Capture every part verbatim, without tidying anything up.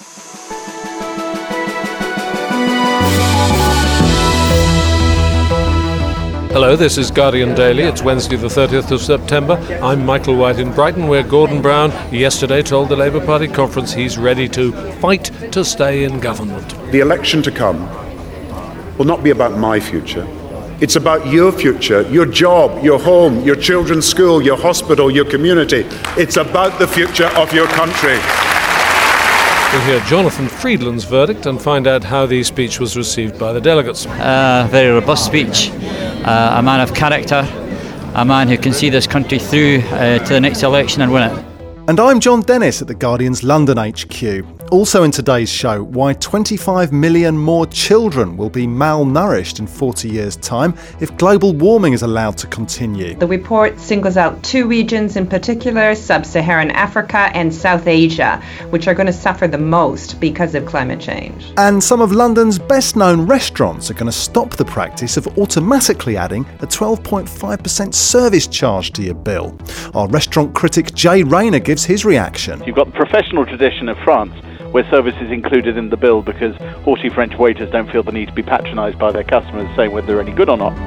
Hello, this is Guardian Daily. It's Wednesday the thirtieth of September. I'm Michael White in Brighton, where Gordon Brown yesterday told the Labour Party conference he's ready to fight to stay in government. The election to come will not be about my future. It's about your future, your job, your home, your children's school, your hospital, your community. It's about the future of your country. We'll hear Jonathan Friedland's verdict and find out how the speech was received by the delegates. Uh, very robust speech. Uh, a man of character, a man who can see this country through uh, to the next election and win it. And I'm John Dennis at the Guardian's London H Q. Also in today's show, why twenty-five million more children will be malnourished in forty years' time if global warming is allowed to continue. The report singles out two regions in particular, sub-Saharan Africa and South Asia, which are going to suffer the most because of climate change. And some of London's best-known restaurants are going to stop the practice of automatically adding a twelve point five percent service charge to your bill. Our restaurant critic Jay Rayner gives his reaction. You've got the professional tradition of France, where service is included in the bill because haughty French waiters don't feel the need to be patronised by their customers saying whether they're any good or not.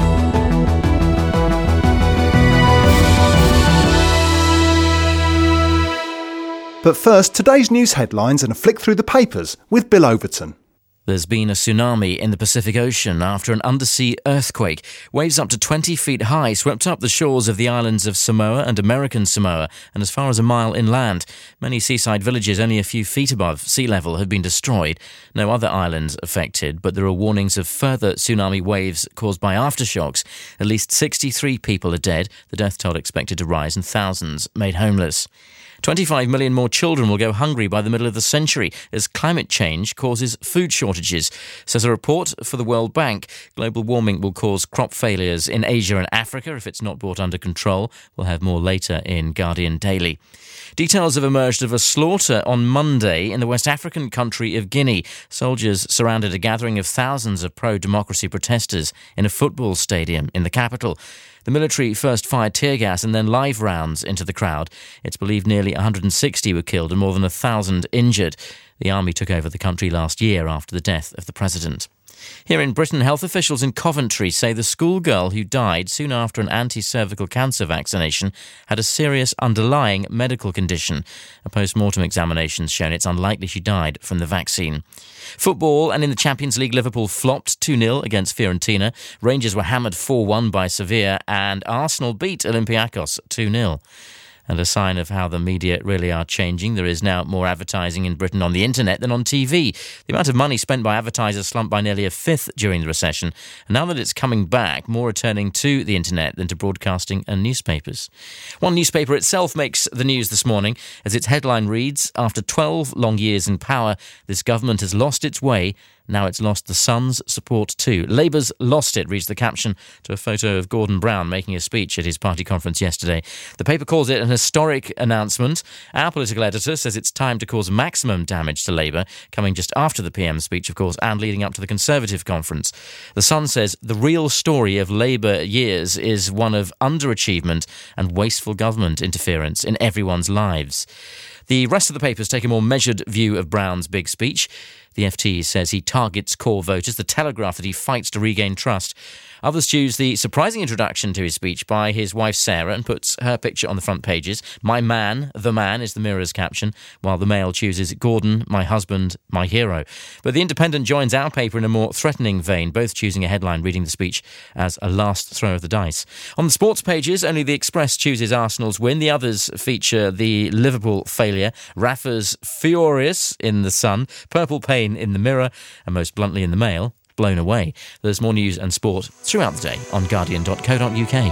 But first, today's news headlines and a flick through the papers with Bill Overton. There's been a tsunami in the Pacific Ocean after an undersea earthquake. Waves up to twenty feet high swept up the shores of the islands of Samoa and American Samoa and as far as a mile inland. Many seaside villages only a few feet above sea level have been destroyed. No other islands affected, but there are warnings of further tsunami waves caused by aftershocks. At least sixty-three people are dead, the death toll expected to rise and thousands made homeless. twenty-five million more children will go hungry by the middle of the century as climate change causes food shortages, says a report for the World Bank. Global warming will cause crop failures in Asia and Africa if it's not brought under control. We'll have more later in Guardian Daily. Details have emerged of a slaughter on Monday in the West African country of Guinea. Soldiers surrounded a gathering of thousands of pro-democracy protesters in a football stadium in the capital. The military first fired tear gas and then live rounds into the crowd. It's believed nearly one hundred sixty were killed and more than one thousand injured. The army took over the country last year after the death of the president. Here in Britain, health officials in Coventry say the schoolgirl who died soon after an anti-cervical cancer vaccination had a serious underlying medical condition. A post-mortem examination has shown it's unlikely she died from the vaccine. Football, and in the Champions League, Liverpool flopped two nil against Fiorentina. Rangers were hammered four one by Sevilla, and Arsenal beat Olympiacos two nil. And a sign of how the media really are changing, there is now more advertising in Britain on the internet than on T V. The amount of money spent by advertisers slumped by nearly a fifth during the recession. And now that it's coming back, more are turning to the internet than to broadcasting and newspapers. One newspaper itself makes the news this morning as its headline reads, "After twelve long years in power, this government has lost its way. Now it's lost the Sun's support too. Labour's lost it," reads the caption to a photo of Gordon Brown making a speech at his party conference yesterday. The paper calls it an historic announcement. Our political editor says it's time to cause maximum damage to Labour, coming just after the P M's speech, of course, and leading up to the Conservative conference. The Sun says the real story of Labour years is one of underachievement and wasteful government interference in everyone's lives. The rest of the papers take a more measured view of Brown's big speech. The F T says he targets core voters. The Telegraph that he fights to regain trust. Others choose the surprising introduction to his speech by his wife Sarah and puts her picture on the front pages. "My man, the man" is the Mirror's caption, while the Mail chooses "Gordon, my husband, my hero." But the Independent joins our paper in a more threatening vein, both choosing a headline reading the speech as a last throw of the dice. On the sports pages, only the Express chooses Arsenal's win. The others feature the Liverpool failure, Rafa's furious in the Sun, purple pain in the Mirror, and most bluntly in the Mail, blown away. There's more news and sport throughout the day on guardian dot co dot uk.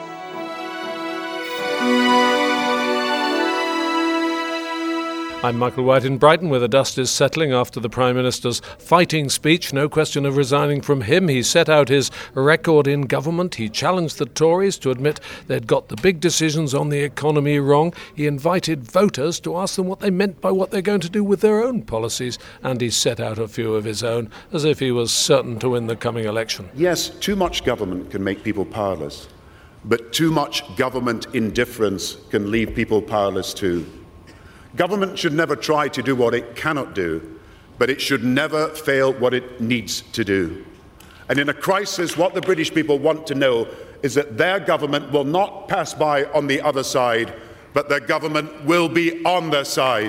I'm Michael White in Brighton, where the dust is settling after the Prime Minister's fighting speech. No question of resigning from him. He set out his record in government. He challenged the Tories to admit they'd got the big decisions on the economy wrong. He invited voters to ask them what they meant by what they're going to do with their own policies. And he set out a few of his own, as if he was certain to win the coming election. Yes, too much government can make people powerless, but too much government indifference can leave people powerless too. Government should never try to do what it cannot do, but it should never fail what it needs to do. And in a crisis, what the British people want to know is that their government will not pass by on the other side, but their government will be on their side.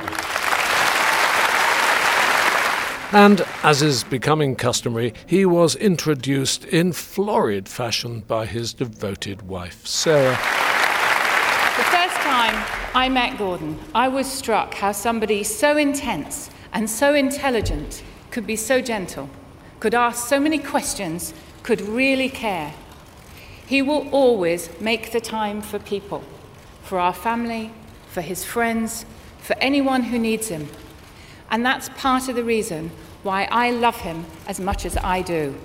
And, as is becoming customary, he was introduced in florid fashion by his devoted wife, Sarah. The first time I met Gordon, I was struck how somebody so intense and so intelligent could be so gentle, could ask so many questions, could really care. He will always make the time for people, for our family, for his friends, for anyone who needs him. And that's part of the reason why I love him as much as I do.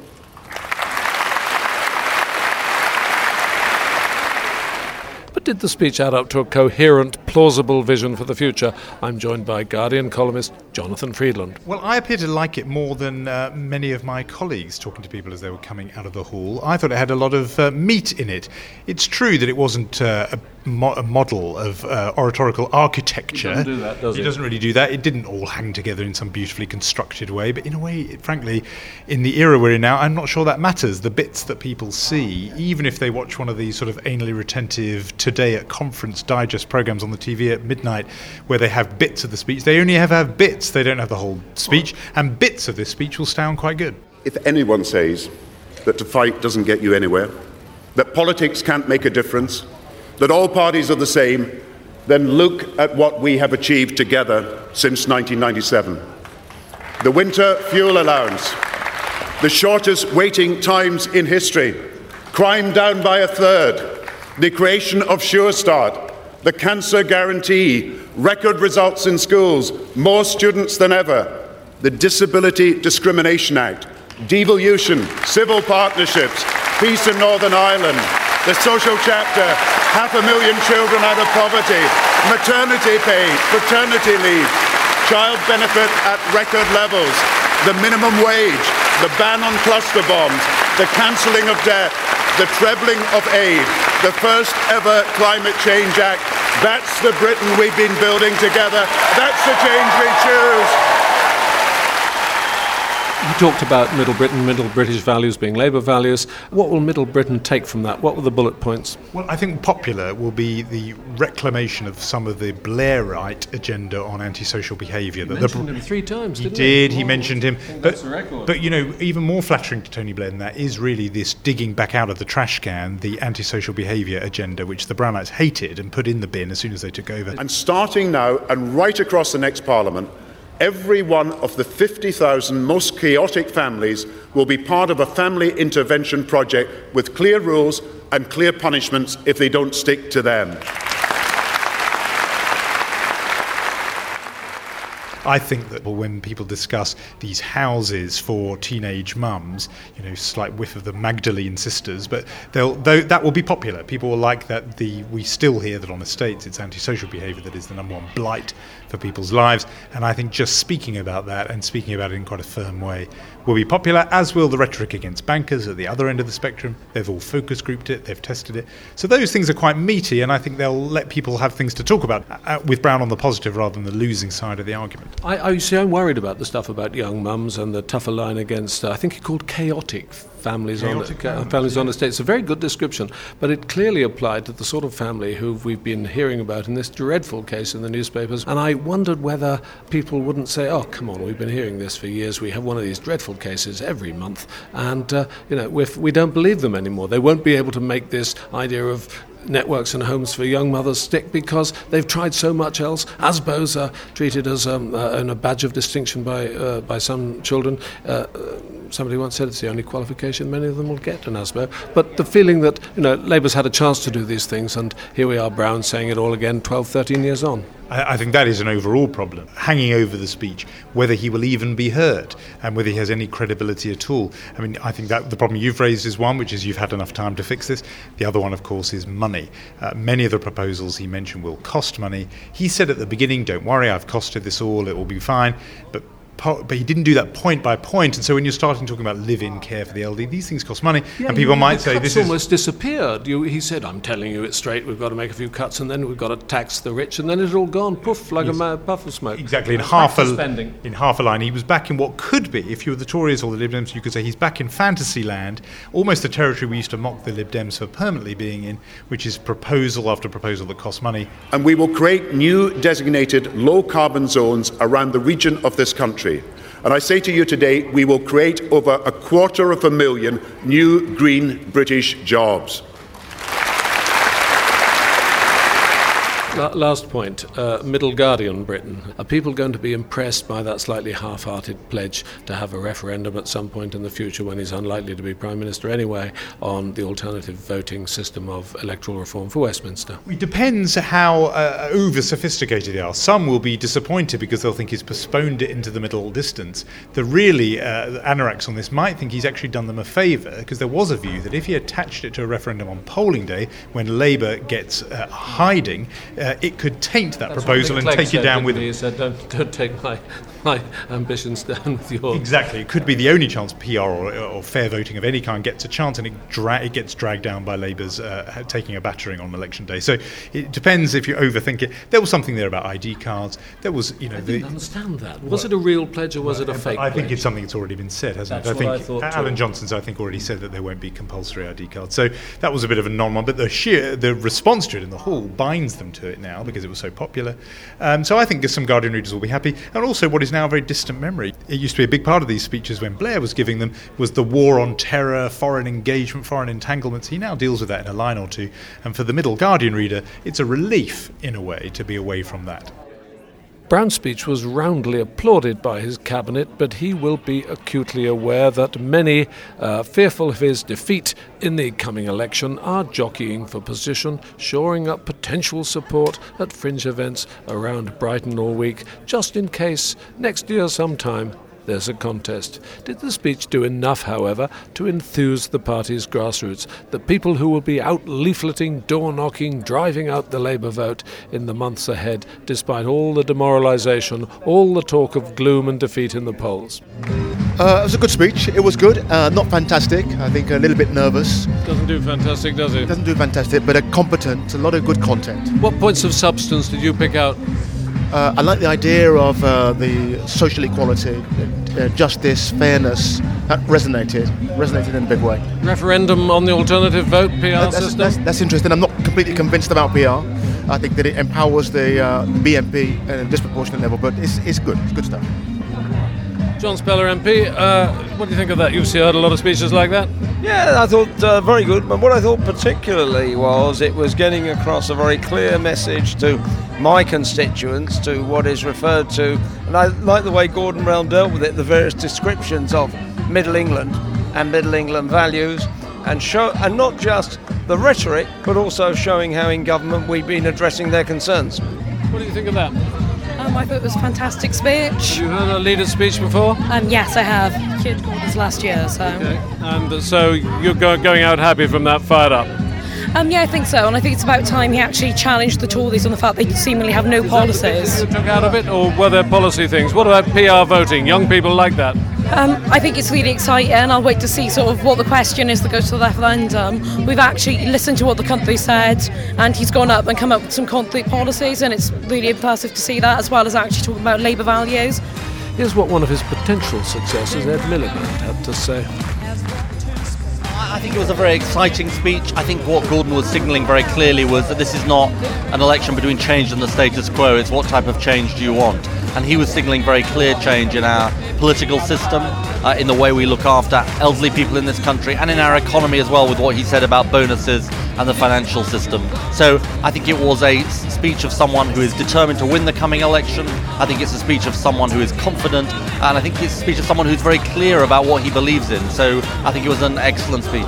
But did the speech add up to a coherent, plausible vision for the future? I'm joined by Guardian columnist Jonathan Freedland. Well, I appear to like it more than uh, many of my colleagues talking to people as they were coming out of the hall. I thought it had a lot of uh, meat in it. It's true that it wasn't uh, a, mo- a model of uh, oratorical architecture. He doesn't do that, does he? He doesn't really do that. It didn't all hang together in some beautifully constructed way, but in a way, frankly, in the era we're in now, I'm not sure that matters. The bits that people see, even if they watch one of these sort of anally retentive Today at Conference Digest programs on the T V at midnight, where they have bits of the speech, they only have, have bits. They don't have the whole speech, and bits of this speech will sound quite good. If anyone says that to fight doesn't get you anywhere, that politics can't make a difference, that all parties are the same, then look at what we have achieved together since nineteen ninety-seven. The winter fuel allowance, the shortest waiting times in history, crime down by a third, the creation of Sure Start, the cancer guarantee, record results in schools, more students than ever, the Disability Discrimination Act, devolution, civil partnerships, peace in Northern Ireland, the social chapter, half a million children out of poverty, maternity pay, paternity leave, child benefit at record levels, the minimum wage, the ban on cluster bombs, the cancelling of debt, the trebling of aid, the first ever Climate Change Act. That's the Britain we've been building together. That's the change we choose. You talked about Middle Britain, Middle British values being Labour values. What will Middle Britain take from that? What were the bullet points? Well, I think popular will be the reclamation of some of the Blairite agenda on antisocial behaviour. He mentioned him three times, he didn't he? he did, he mentioned him. But, but, you know, even more flattering to Tony Blair than that is really this digging back out of the trash can the antisocial behaviour agenda, which the Brownites hated and put in the bin as soon as they took over. And starting now and right across the next Parliament, every one of the fifty thousand most chaotic families will be part of a family intervention project with clear rules and clear punishments if they don't stick to them. I think that when people discuss these houses for teenage mums, you know, slight whiff of the Magdalene sisters, but they'll, though that will be popular. People will like that. The we still hear that on estates it's antisocial behaviour that is the number one blight for people's lives, and I think just speaking about that and speaking about it in quite a firm way will be popular, as will the rhetoric against bankers at the other end of the spectrum. They've all focus grouped it, they've tested it. So those things are quite meaty, and I think they'll let people have things to talk about, uh, with Brown on the positive rather than the losing side of the argument. I, I see, I'm worried about the stuff about young mums and the tougher line against, uh, I think he called chaotic families Chaotic on families, families yeah. on the estate. It's a very good description, but it clearly applied to the sort of family who we've been hearing about in this dreadful case in the newspapers. And I wondered whether people wouldn't say, oh, come on, we've been hearing this for years. We have one of these dreadful cases every month, and uh, you know, if we don't believe them anymore. They won't be able to make this idea of networks and homes for young mothers stick because they've tried so much else. A S B Os are treated as um, uh, a badge of distinction by uh, by some children. Uh, somebody once said it's the only qualification many of them will get, an A S B O. But the feeling that, you know, Labour's had a chance to do these things, and here we are, Brown saying it all again twelve, thirteen years on. I think that is an overall problem, hanging over the speech, whether he will even be heard and whether he has any credibility at all. I mean, I think that the problem you've raised is one, which is you've had enough time to fix this. The other one, of course, is money. Uh, many of the proposals he mentioned will cost money. He said at the beginning, don't worry, I've costed this all, it will be fine. But po- but he didn't do that point by point. And so when you're starting talking about live-in care for the elderly, these things cost money, yeah, and people you, might the say cuts this is almost disappeared. You, he said, "I'm telling you, it's straight. We've got to make a few cuts, and then we've got to tax the rich, and then it's all gone, poof, like yes. a ma- puff of smoke." Exactly. In and half a spending. in half a line, he was back in what could be, if you were the Tories or the Lib Dems, you could say he's back in fantasy land, almost the territory we used to mock the Lib Dems for permanently being in, which is proposal after proposal that costs money. And we will create new designated low-carbon zones around the region of this country. And I say to you today, we will create over a quarter of a million new green British jobs. Last point, uh, Middle Guardian Britain. Are people going to be impressed by that slightly half-hearted pledge to have a referendum at some point in the future, when he's unlikely to be Prime Minister anyway, on the alternative voting system of electoral reform for Westminster? It depends how uh, over-sophisticated they are. Some will be disappointed because they'll think he's postponed it into the middle distance. The really uh, anoraks on this might think he's actually done them a favour, because there was a view that if he attached it to a referendum on polling day, when Labour gets uh, hiding, Uh, it could taint that That's proposal and take you down with it. He said, don't, don't take my, my ambitions down with yours. Exactly. It could be the only chance P R or, or fair voting of any kind gets a chance, and it, dra- it gets dragged down by Labour's uh, taking a battering on election day. So it depends if you overthink it. There was something there about I D cards. There was, you know, I didn't the, understand that. Was well, it a real pledge or was well, it a fake I think pledge? it's something that's already been said, hasn't That's it? I what think I thought Alan too. Johnson's, I think, already said that there won't be compulsory I D cards. So that was a bit of a non-one, but the sheer the response to it in the hall binds them to it now because it was so popular. Um, so I think some Guardian readers will be happy. And also what is now a very distant memory. It used to be a big part of these speeches when Blair was giving them was the war on terror, foreign engagement, foreign entanglements. He now deals with that in a line or two. And for the middle Guardian reader, it's a relief, in a way, to be away from that. Brown's speech was roundly applauded by his cabinet, but he will be acutely aware that many, uh, fearful of his defeat in the coming election, are jockeying for position, shoring up potential support at fringe events around Brighton all week, just in case next year sometime there's a contest. Did the speech do enough, however, to enthuse the party's grassroots, the people who will be out leafleting, door-knocking, driving out the Labour vote in the months ahead, despite all the demoralisation, all the talk of gloom and defeat in the polls? Uh, it was a good speech. It was good. Uh, not fantastic. I think a little bit nervous. Doesn't do fantastic, does it? Doesn't do fantastic, but a competent, a lot of good content. What points of substance did you pick out? Uh, I like the idea of uh, the social equality, uh, justice, fairness. That resonated, resonated in a big way. Referendum on the alternative vote P R that's, system? That's, that's interesting. I'm not completely convinced about P R. I think that it empowers the uh, B N P at a disproportionate level, but it's, it's good. It's good stuff. John Speller M P, uh, what do you think of that? You've heard a lot of speeches like that? Yeah, I thought uh, very good. But what I thought particularly was it was getting across a very clear message to my constituents, to what is referred to, and I like the way Gordon Brown dealt with it, the various descriptions of Middle England and Middle England values, and show, and not just the rhetoric, but also showing how in government we've been addressing their concerns. What do you think of that? Um, I thought it was a fantastic speech. Have you heard a leader's speech before? Um, yes, I have. Kid Gordon's last year, so. Okay. And uh, so you're go- going out happy from that, fired up? Um, yeah, I think so, and I think it's about time he actually challenged the Tories on the fact they seemingly have no Is policies. That the bit that you took out of it, or were there policy things? What about P R voting? Young people like that. Um, I think it's really exciting. I'll wait to see sort of what the question is that goes to the referendum. We've actually listened to what the country said, and he's gone up and come up with some concrete policies, and it's really impressive to see that, as well as actually talking about Labour values. Here's what one of his potential successors, Ed Miliband, had to say. I think it was a very exciting speech. I think what Gordon was signalling very clearly was that this is not an election between change and the status quo. It's what type of change do you want? And he was signalling very clear change in our political system, uh, in the way we look after elderly people in this country, and in our economy as well, with what he said about bonuses and the financial system. So I think it was a speech of someone who is determined to win the coming election. I think it's a speech of someone who is confident, and I think it's a speech of someone who's very clear about what he believes in. So I think it was an excellent speech.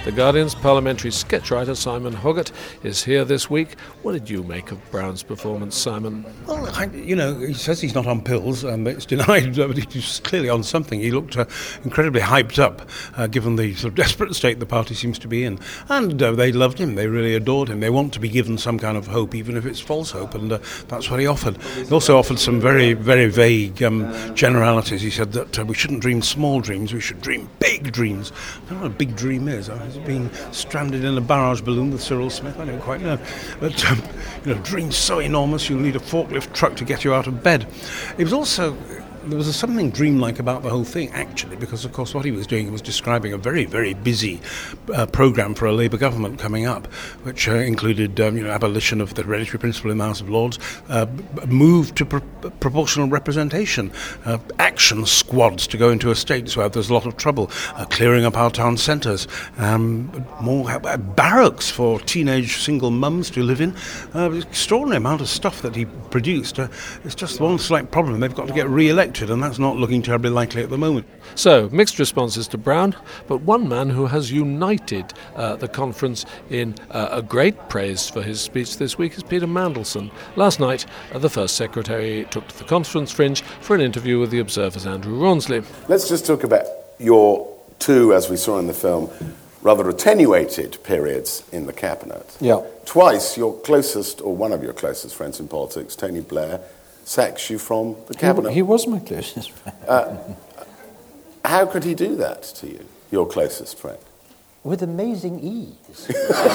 The Guardian's parliamentary sketch writer Simon Hoggart is here this week. What did you make of Brown's performance, Simon? Well, I, you know, he says he's not on pills, and it's denied, but he's clearly on something. He looked uh, incredibly hyped up, uh, given the sort of desperate state the party seems to be in. And uh, they loved him, they really adored him. They want to be given some kind of hope, even if it's false hope, and uh, that's what he offered. He also offered some very, very vague um, generalities. He said that uh, we shouldn't dream small dreams, we should dream big dreams. I don't know what a big dream is. Is it being stranded in a barrage balloon with Cyril Smith? I don't quite know. But, um, you know, dreams so enormous you'll need a forklift truck to get you out of bed. It was also... There was something dreamlike about the whole thing, actually, because, of course, what he was doing was describing a very, very busy uh, programme for a Labour government coming up, which uh, included um, you know, abolition of the hereditary principle in the House of Lords, uh, move to pr- proportional representation, uh, action squads to go into estates where there's a lot of trouble, uh, clearing up our town centres, um, more uh, barracks for teenage single mums to live in. Uh, extraordinary amount of stuff that he produced. Uh, it's just one slight problem. They've got to get re-elected, and that's not looking terribly likely at the moment. So, mixed responses to Brown, but one man who has united uh, the conference in uh, a great praise for his speech this week is Peter Mandelson. Last night, uh, the First Secretary took to the conference fringe for an interview with the Observer's Andrew Rawnsley. Let's just talk about your two, as we saw in the film, rather attenuated periods in the cabinet. Yeah. Twice, your closest, or one of your closest friends in politics, Tony Blair, sacks you from the cabinet. He, he was my closest friend. Uh, how could he do that to you, your closest friend? With amazing ease.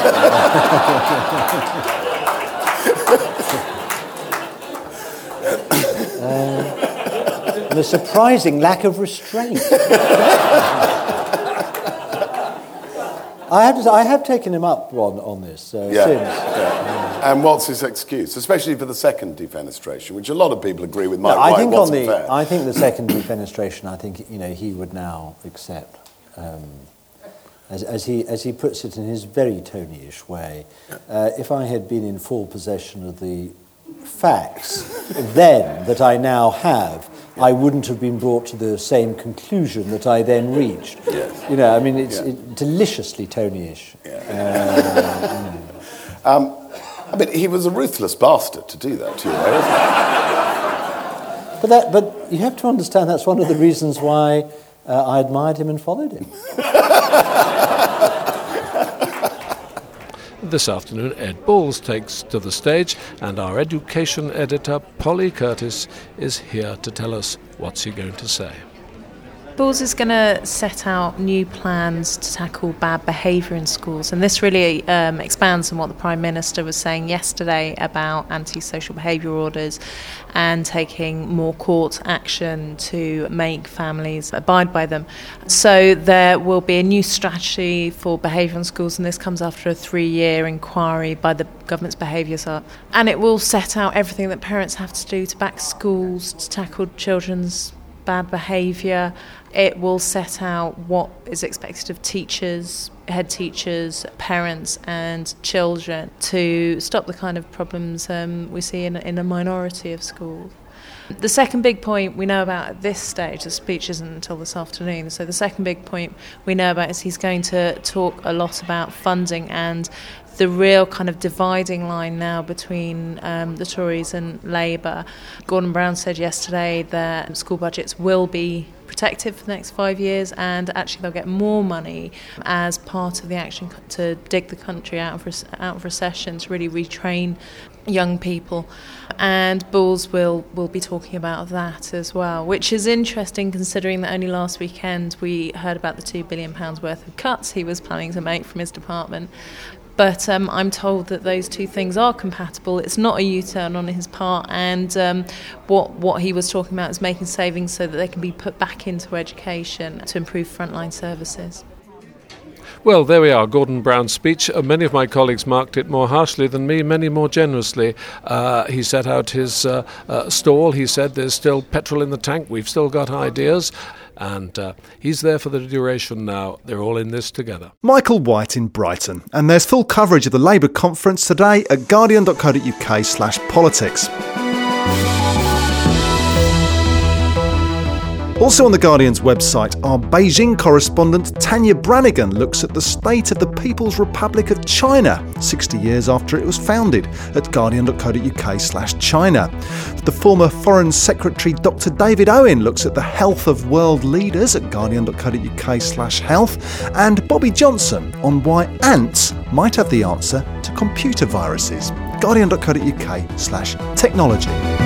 uh, and a surprising lack of restraint. I have, to, I have taken him up on, on this uh, yeah. since. Yeah. And what's his excuse, especially for the second defenestration, which a lot of people agree with Mike no, I White think wasn't on the, fair. I think the second defenestration, I think you know he would now accept, um, as, as he as he puts it in his very Tony-ish way. Uh, if I had been in full possession of the facts then that I now have, I wouldn't have been brought to the same conclusion that I then reached. Yes. You know, I mean, it's yeah. it, deliciously Tony-ish. Yeah. Um, um, I mean, he was a ruthless bastard to do that to you, though, isn't he? But that, but you have to understand that's one of the reasons why uh, I admired him and followed him. This afternoon, Ed Balls takes to the stage, and our education editor, Polly Curtis, is here to tell us what's he going to say. Balls is going to set out new plans to tackle bad behaviour in schools, and this really um, expands on what the Prime Minister was saying yesterday about anti-social behaviour orders and taking more court action to make families abide by them. So there will be a new strategy for behaviour in schools, and this comes after a three-year inquiry by the government's behaviours up, and it will set out everything that parents have to do to back schools, to tackle children's bad behaviour. It will set out what is expected of teachers, head teachers, parents and children to stop the kind of problems um, we see in, in a minority of schools. The second big point we know about at this stage, the speech isn't until this afternoon, so the second big point we know about is he's going to talk a lot about funding and the real kind of dividing line now between um, the Tories and Labour. Gordon Brown said yesterday that school budgets will be protected for the next five years and actually they'll get more money as part of the action to dig the country out of, re- out of recession, to really retrain young people. And Balls will, will be talking about that as well, which is interesting considering that only last weekend we heard about the two billion pounds worth of cuts he was planning to make from his department. But um, I'm told that those two things are compatible. It's not a U-turn on his part, and um, what what he was talking about is making savings so that they can be put back into education to improve frontline services. Well, there we are, Gordon Brown's speech. Uh, many of my colleagues marked it more harshly than me, many more generously. Uh, he set out his uh, uh, stall. He said there's still petrol in the tank. We've still got ideas. And uh, he's there for the duration now. They're all in this together. Michael White in Brighton. And there's full coverage of the Labour conference today at guardian.co.uk slash politics. Also on The Guardian's website, our Beijing correspondent Tanya Brannigan looks at the state of the People's Republic of China, sixty years after it was founded, at guardian.co.uk slash China. The former Foreign Secretary Doctor David Owen looks at the health of world leaders at guardian.co.uk slash health, and Bobby Johnson on why ants might have the answer to computer viruses. guardian.co.uk slash technology.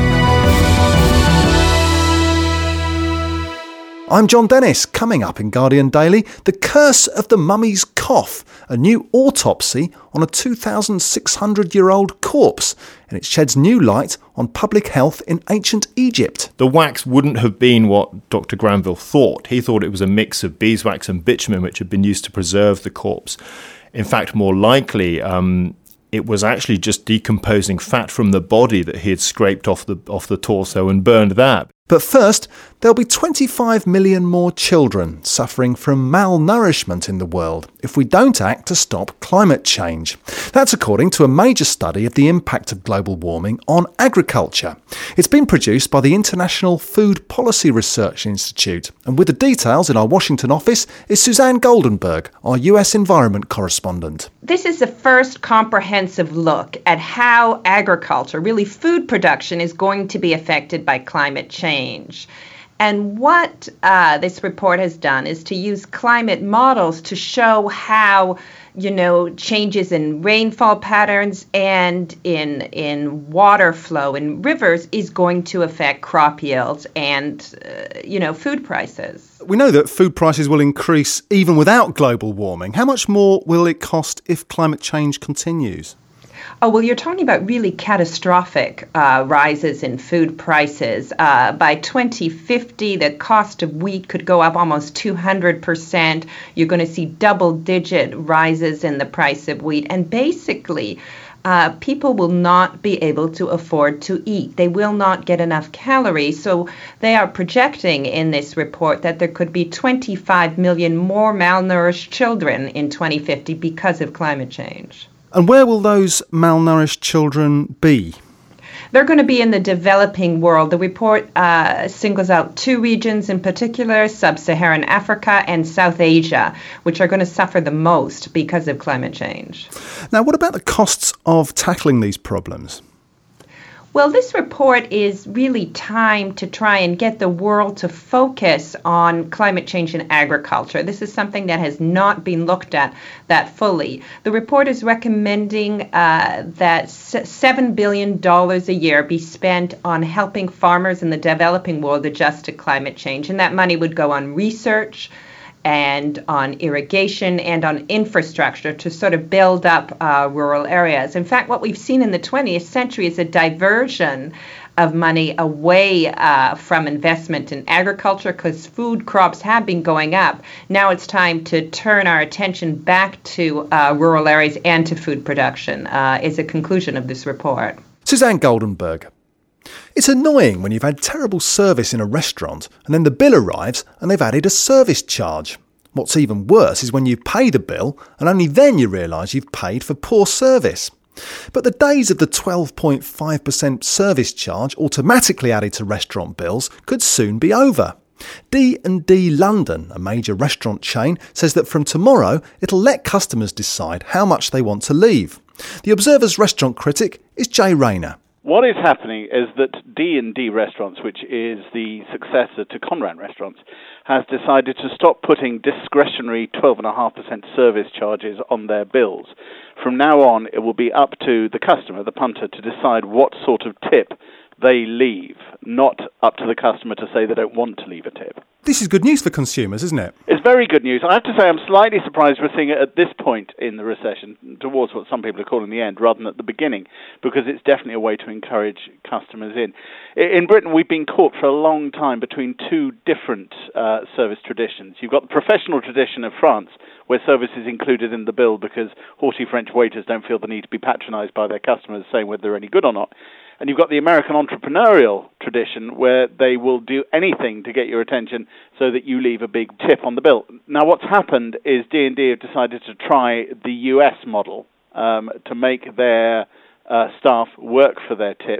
I'm John Dennis. Coming up in Guardian Daily, The Curse of the Mummy's Cough, a new autopsy on a two thousand six hundred year old corpse, and it sheds new light on public health in ancient Egypt. The wax wouldn't have been what Doctor Granville thought. He thought it was a mix of beeswax and bitumen which had been used to preserve the corpse. In fact, more likely, um, it was actually just decomposing fat from the body that he had scraped off the off the torso and burned that. But first, there'll be twenty-five million more children suffering from malnourishment in the world if we don't act to stop climate change. That's according to a major study of the impact of global warming on agriculture. It's been produced by the International Food Policy Research Institute, and with the details in our Washington office is Suzanne Goldenberg, our U S environment correspondent. This is the first comprehensive look at how agriculture, really food production, is going to be affected by climate change. And what uh, this report has done is to use climate models to show how, you know, changes in rainfall patterns and in in water flow in rivers is going to affect crop yields and, uh, you know, food prices. We know that food prices will increase even without global warming. How much more will it cost if climate change continues? Oh, well, you're talking about really catastrophic uh, rises in food prices. Uh, by twenty fifty, the cost of wheat could go up almost two hundred percent. You're going to see double-digit rises in the price of wheat. And basically, uh, people will not be able to afford to eat. They will not get enough calories. So they are projecting in this report that there could be twenty-five million more malnourished children in twenty fifty because of climate change. And where will those malnourished children be? They're going to be in the developing world. The report uh, singles out two regions in particular, Sub-Saharan Africa and South Asia, which are going to suffer the most because of climate change. Now, what about the costs of tackling these problems? Well, this report is really timed to try and get the world to focus on climate change in agriculture. This is something that has not been looked at that fully. The report is recommending uh, that seven billion dollars a year be spent on helping farmers in the developing world adjust to climate change, and that money would go on research and on irrigation and on infrastructure to sort of build up uh, rural areas. In fact, what we've seen in the twentieth century is a diversion of money away uh, from investment in agriculture because food crops have been going up. Now it's time to turn our attention back to uh, rural areas and to food production, uh, is a conclusion of this report. Suzanne Goldenberg. It's annoying when you've had terrible service in a restaurant and then the bill arrives and they've added a service charge. What's even worse is when you pay the bill and only then you realise you've paid for poor service. But the days of the twelve point five percent service charge automatically added to restaurant bills could soon be over. D and D London, a major restaurant chain, says that from tomorrow it'll let customers decide how much they want to leave. The Observer's restaurant critic is Jay Rayner. What is happening is that D and D Restaurants, which is the successor to Conrad Restaurants, has decided to stop putting discretionary twelve point five percent service charges on their bills. From now on, it will be up to the customer, the punter, to decide what sort of tip they leave, not up to the customer to say they don't want to leave a tip. This is good news for consumers, isn't it? It's very good news. I have to say I'm slightly surprised we're seeing it at this point in the recession, towards what some people are calling the end, rather than at the beginning, because it's definitely a way to encourage customers in. In Britain, we've been caught for a long time between two different uh, service traditions. You've got the professional tradition of France, where service is included in the bill because haughty French waiters don't feel the need to be patronised by their customers saying whether they're any good or not. And you've got the American entrepreneurial tradition where they will do anything to get your attention so that you leave a big tip on the bill. Now, what's happened is D and D have decided to try the U S model um, to make their uh, staff work for their tips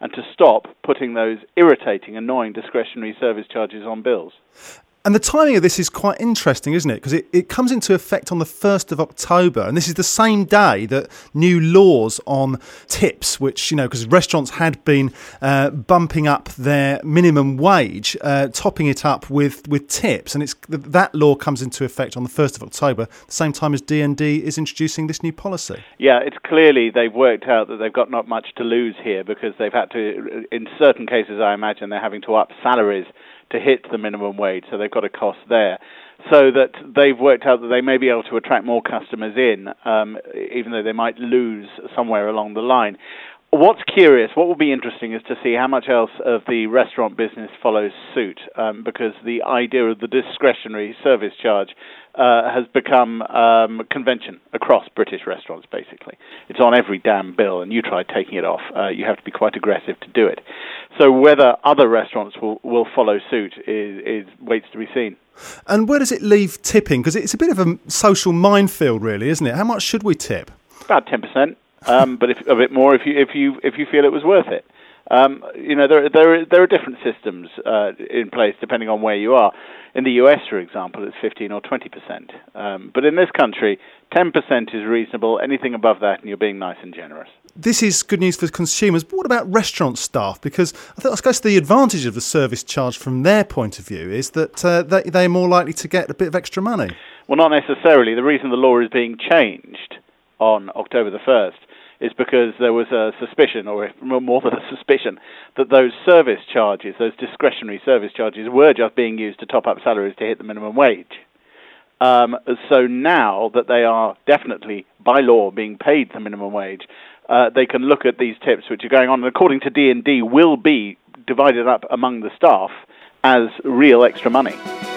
and to stop putting those irritating, annoying discretionary service charges on bills. And the timing of this is quite interesting, isn't it? Because it, it comes into effect on the first of October, and this is the same day that new laws on tips, which, you know, because restaurants had been uh, bumping up their minimum wage, uh, topping it up with, with tips, and it's that law comes into effect on the first of October, the same time as D and D is introducing this new policy. Yeah, it's clearly they've worked out that they've got not much to lose here, because they've had to, in certain cases, I imagine, they're having to up salaries to hit the minimum wage, so they've got a cost there. So that they've worked out that they may be able to attract more customers in, um, even though they might lose somewhere along the line. What's curious, what will be interesting is to see how much else of the restaurant business follows suit, um, because the idea of the discretionary service charge uh, has become um, convention across British restaurants, basically. It's on every damn bill, and you try taking it off. Uh, you have to be quite aggressive to do it. So whether other restaurants will, will follow suit is, is waits to be seen. And where does it leave tipping? Because it's a bit of a social minefield, really, isn't it? How much should we tip? About ten percent. Um, but if, a bit more if you if you if you feel it was worth it. Um, you know, there there there are different systems uh, in place depending on where you are. In the U S, for example, it's fifteen or twenty percent. Um, but in this country, ten percent is reasonable. Anything above that, and you're being nice and generous. This is good news for consumers, but what about restaurant staff? Because I, think, I suppose the advantage of the service charge from their point of view is that uh, they, they're more likely to get a bit of extra money. Well, not necessarily. The reason the law is being changed on October the first is because there was a suspicion, or more than a suspicion, that those service charges, those discretionary service charges, were just being used to top up salaries to hit the minimum wage. Um, so now that they are definitely, by law, being paid the minimum wage, uh, they can look at these tips which are going on, and according to D and D, will be divided up among the staff as real extra money.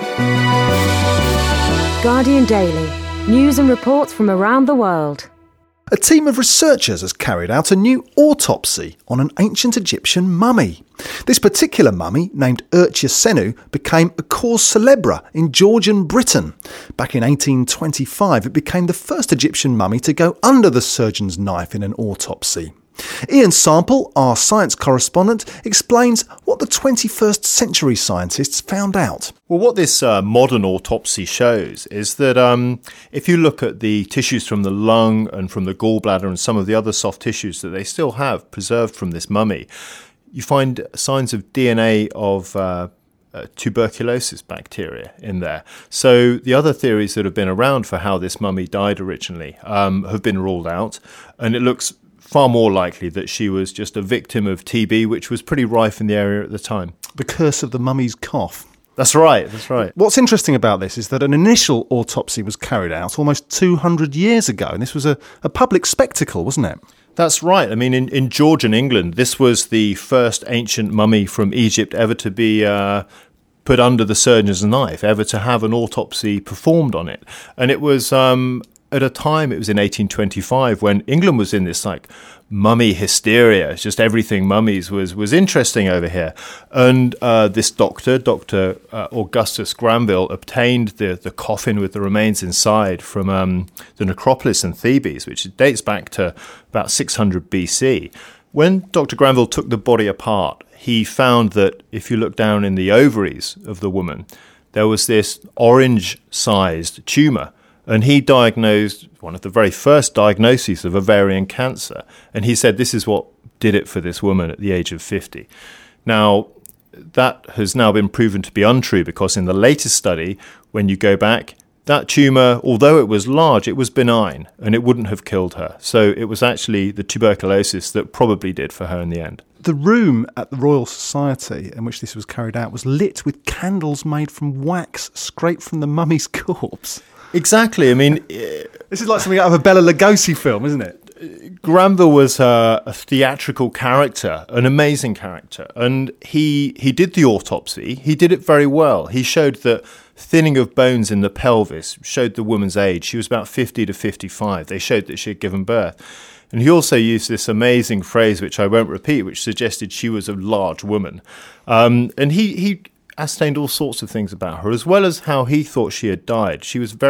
Guardian Daily. News and reports from around the world. A team of researchers has carried out a new autopsy on an ancient Egyptian mummy. This particular mummy, named Urtia became a cause célèbre in Georgian Britain. Back in eighteen twenty-five, it became the first Egyptian mummy to go under the surgeon's knife in an autopsy. Ian Sample, our science correspondent, explains what the twenty-first century scientists found out. Well, what this uh, modern autopsy shows is that um, if you look at the tissues from the lung and from the gallbladder and some of the other soft tissues that they still have preserved from this mummy, you find signs of D N A of uh, uh, tuberculosis bacteria in there. So the other theories that have been around for how this mummy died originally um, have been ruled out, and it looks far more likely that she was just a victim of T B, which was pretty rife in the area at the time. The curse of the mummy's cough. That's right, that's right. What's interesting about this is that an initial autopsy was carried out almost two hundred years ago, and this was a, a public spectacle, wasn't it? That's right. I mean, in, in Georgian England, this was the first ancient mummy from Egypt ever to be uh, put under the surgeon's knife, ever to have an autopsy performed on it. And it was... Um, At a time, it was in eighteen twenty-five, when England was in this like mummy hysteria. It's just everything mummies was was interesting over here. And uh, this doctor, Doctor Uh, Augustus Granville, obtained the, the coffin with the remains inside from um, the necropolis in Thebes, which dates back to about six hundred B C. When Doctor Granville took the body apart, he found that if you look down in the ovaries of the woman, there was this orange-sized tumour. And he diagnosed one of the very first diagnoses of ovarian cancer. And he said this is what did it for this woman at the age of fifty. Now, that has now been proven to be untrue, because in the latest study, when you go back, that tumour, although it was large, it was benign and it wouldn't have killed her. So it was actually the tuberculosis that probably did for her in the end. The room at the Royal Society in which this was carried out was lit with candles made from wax scraped from the mummy's corpse. Exactly. I mean, this is like something out of a Bela Lugosi film, isn't it? Granville was a, a theatrical character, an amazing character, and he he did the autopsy. He did it very well. He showed that thinning of bones in the pelvis showed the woman's age. She was about fifty to fifty-five. They showed that she had given birth. And he also used this amazing phrase, which I won't repeat, which suggested she was a large woman. Um, and he... he ascertained all sorts of things about her, as well as how he thought she had died. She was very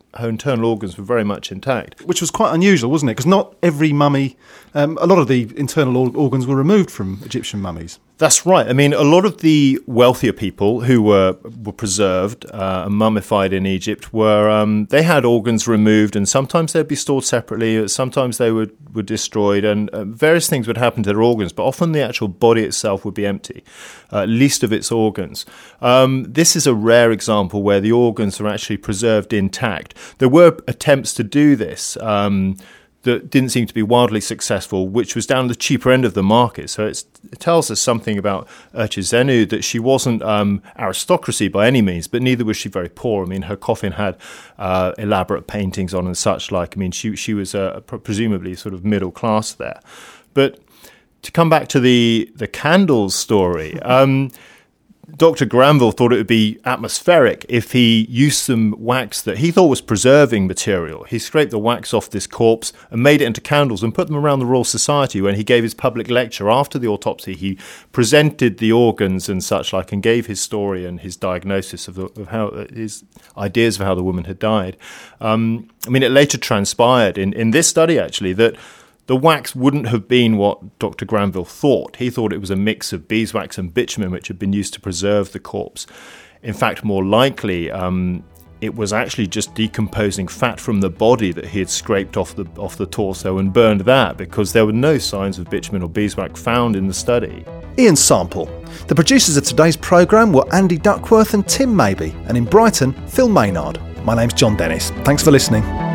her internal organs were very much intact. Which was quite unusual, wasn't it? Because not every mummy, um, a lot of the internal or- organs were removed from Egyptian mummies. That's right. I mean, a lot of the wealthier people who were were preserved uh, and mummified in Egypt were um, they had organs removed, and sometimes they'd be stored separately. Sometimes they were were destroyed, and uh, various things would happen to their organs. But often the actual body itself would be empty, uh, at least of its organs. Um, this is a rare example where the organs are actually preserved intact. There were attempts to do this. Um, that didn't seem to be wildly successful, which was down the cheaper end of the market. So it's, it tells us something about Erchizenu, that she wasn't um, aristocracy by any means, but neither was she very poor. I mean, her coffin had uh, elaborate paintings on and such like. I mean, she she was uh, presumably sort of middle class there. But to come back to the, the candles story... Um, Doctor Granville thought it would be atmospheric if he used some wax that he thought was preserving material. He scraped the wax off this corpse and made it into candles and put them around the Royal Society. When he gave his public lecture after the autopsy, he presented the organs and such like and gave his story and his diagnosis of, the, of how his ideas of how the woman had died. Um, I mean, it later transpired in, in this study, actually, that the wax wouldn't have been what Doctor Granville thought. He thought it was a mix of beeswax and bitumen, which had been used to preserve the corpse. In fact, more likely, um, it was actually just decomposing fat from the body that he had scraped off the off the torso and burned that, because there were no signs of bitumen or beeswax found in the study. Ian Sample. The producers of today's programme were Andy Duckworth and Tim Maybe, and in Brighton, Phil Maynard. My name's John Dennis. Thanks for listening.